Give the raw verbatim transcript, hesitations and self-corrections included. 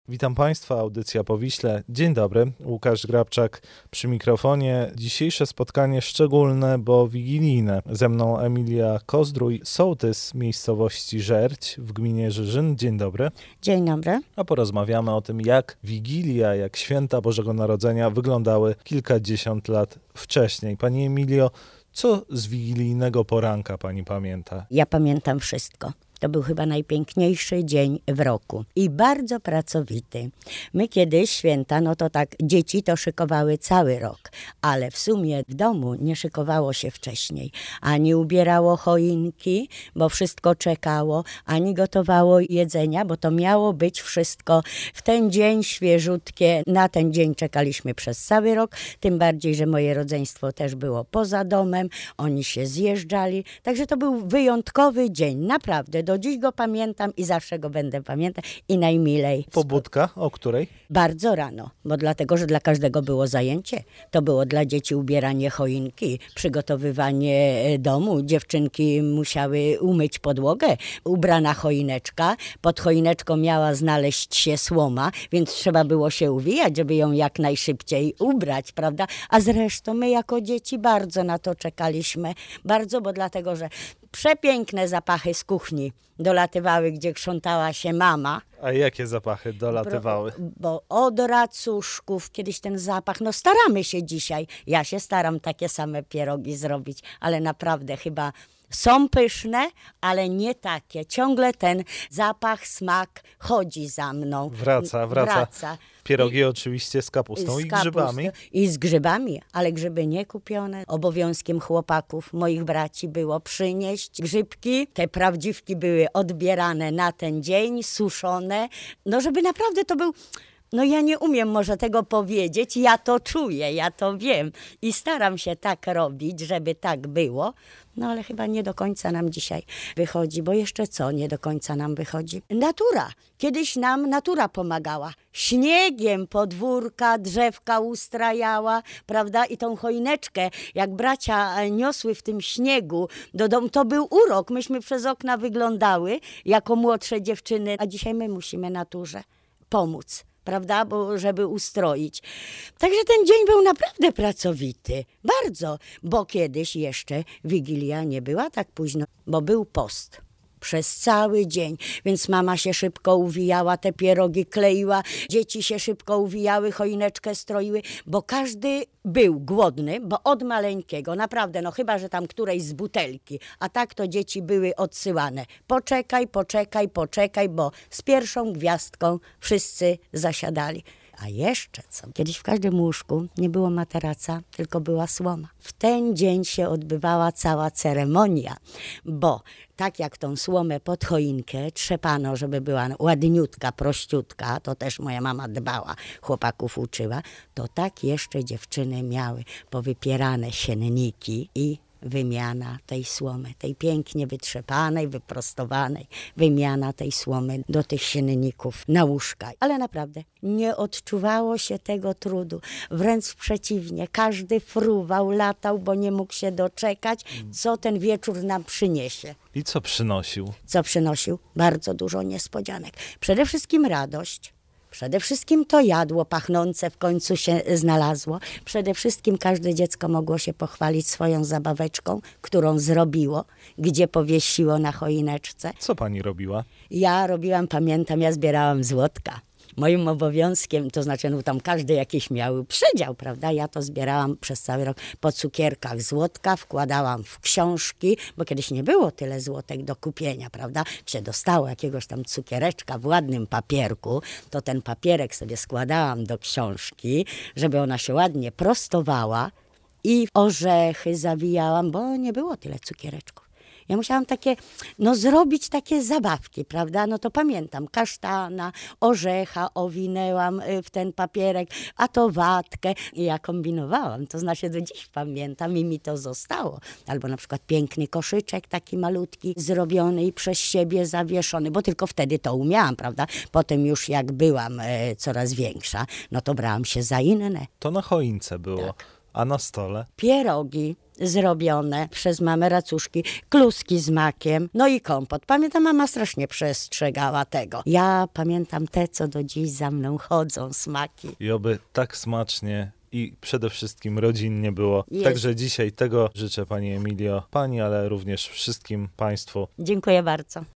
Witam Państwa, audycja po Wiśle. Dzień dobry, Łukasz Grabczak przy mikrofonie. Dzisiejsze spotkanie szczególne, bo wigilijne. Ze mną Emilia Kozdrój, sołtys z miejscowości Żerć w gminie Żyżyn. Dzień dobry. Dzień dobry. A porozmawiamy o tym, jak Wigilia, jak święta Bożego Narodzenia wyglądały kilkadziesiąt lat wcześniej. Pani Emilio, co z wigilijnego poranka Pani pamięta? Ja pamiętam wszystko. To był chyba najpiękniejszy dzień w roku i bardzo pracowity. My kiedyś święta, no to tak dzieci to szykowały cały rok, ale w sumie w domu nie szykowało się wcześniej. Ani ubierało choinki, bo wszystko czekało, ani gotowało jedzenia, bo to miało być wszystko w ten dzień świeżutkie. Na ten dzień czekaliśmy przez cały rok, tym bardziej, że moje rodzeństwo też było poza domem, oni się zjeżdżali, także to był wyjątkowy dzień, naprawdę. Do dziś go pamiętam i zawsze go będę pamiętać i najmilej. Pobudka o której? Bardzo rano, bo dlatego, że dla każdego było zajęcie. To było dla dzieci ubieranie choinki, przygotowywanie domu. Dziewczynki musiały umyć podłogę, ubrana choineczka. Pod choineczką miała znaleźć się słoma, więc trzeba było się uwijać, żeby ją jak najszybciej ubrać, prawda? A zresztą my jako dzieci bardzo na to czekaliśmy. Bardzo, bo dlatego, że przepiękne zapachy z kuchni dolatywały, gdzie krzątała się mama. A jakie zapachy dolatywały? Bo, bo odra, cuszków, kiedyś ten zapach, no staramy się dzisiaj. Ja się staram takie same pierogi zrobić, ale naprawdę chyba są pyszne, ale nie takie. Ciągle ten zapach, smak chodzi za mną. Wraca, wraca. wraca. Pierogi I, oczywiście z kapustą i, z i grzybami. kapustą. I z grzybami, ale grzyby nie kupione. Obowiązkiem chłopaków, moich braci było przynieść grzybki. Te prawdziwki były odbierane na ten dzień, suszone. No żeby naprawdę to był... No ja nie umiem może tego powiedzieć, ja to czuję, ja to wiem i staram się tak robić, żeby tak było, no ale chyba nie do końca nam dzisiaj wychodzi, bo jeszcze co nie do końca nam wychodzi? Natura. Kiedyś nam natura pomagała. Śniegiem podwórka, drzewka ustrajała, prawda? I tą choineczkę, jak bracia niosły w tym śniegu do domu, to był urok. Myśmy przez okna wyglądały jako młodsze dziewczyny, a dzisiaj my musimy naturze pomóc. Prawda, bo żeby ustroić. Także ten dzień był naprawdę pracowity. Bardzo, bo kiedyś jeszcze Wigilia nie była tak późno, bo był post. Przez cały dzień, więc mama się szybko uwijała, te pierogi kleiła, dzieci się szybko uwijały, choineczkę stroiły, bo każdy był głodny, bo od maleńkiego, naprawdę, no chyba, że tam którejś z butelki, a tak to dzieci były odsyłane. Poczekaj, poczekaj, poczekaj, bo z pierwszą gwiazdką wszyscy zasiadali. A jeszcze co? Kiedyś w każdym łóżku nie było materaca, tylko była słoma. W ten dzień się odbywała cała ceremonia, bo tak jak tą słomę pod choinkę trzepano, żeby była ładniutka, prościutka, to też moja mama dbała, chłopaków uczyła, to tak jeszcze dziewczyny miały powypierane sienniki i wymiana tej słomy, tej pięknie wytrzepanej, wyprostowanej, wymiana tej słomy do tych sienników na łóżka. Ale naprawdę nie odczuwało się tego trudu. Wręcz przeciwnie, każdy fruwał, latał, bo nie mógł się doczekać, co ten wieczór nam przyniesie. I co przynosił? Co przynosił? Bardzo dużo niespodzianek. Przede wszystkim radość. Przede wszystkim to jadło pachnące w końcu się znalazło. Przede wszystkim każde dziecko mogło się pochwalić swoją zabaweczką, którą zrobiło, gdzie powiesiło na choineczce. Co pani robiła? Ja robiłam, pamiętam, ja zbierałam złotka. Moim obowiązkiem, to znaczy no tam każdy jakiś miał przedział, prawda? Ja to zbierałam przez cały rok po cukierkach złotka, wkładałam w książki, bo kiedyś nie było tyle złotek do kupienia, prawda? Się dostało jakiegoś tam cukiereczka w ładnym papierku, to ten papierek sobie składałam do książki, żeby ona się ładnie prostowała i orzechy zawijałam, bo nie było tyle cukiereczków. Ja musiałam takie, no zrobić takie zabawki, prawda? No to pamiętam, kasztana, orzecha owinęłam w ten papierek, a to watkę. I ja kombinowałam, to znaczy do dziś pamiętam i mi to zostało. Albo na przykład piękny koszyczek, taki malutki, zrobiony i przez siebie zawieszony, bo tylko wtedy to umiałam, prawda? Potem już jak byłam e, coraz większa, no to brałam się za inne. To na choince było. Tak. A na stole? Pierogi zrobione przez mamę racuszki, kluski z makiem, no i kompot. Pamiętam, mama strasznie przestrzegała tego. Ja pamiętam te, co do dziś za mną chodzą, smaki. I oby tak smacznie i przede wszystkim rodzinnie było. Jest. Także dzisiaj tego życzę pani Emilio, pani, ale również wszystkim państwu. Dziękuję bardzo.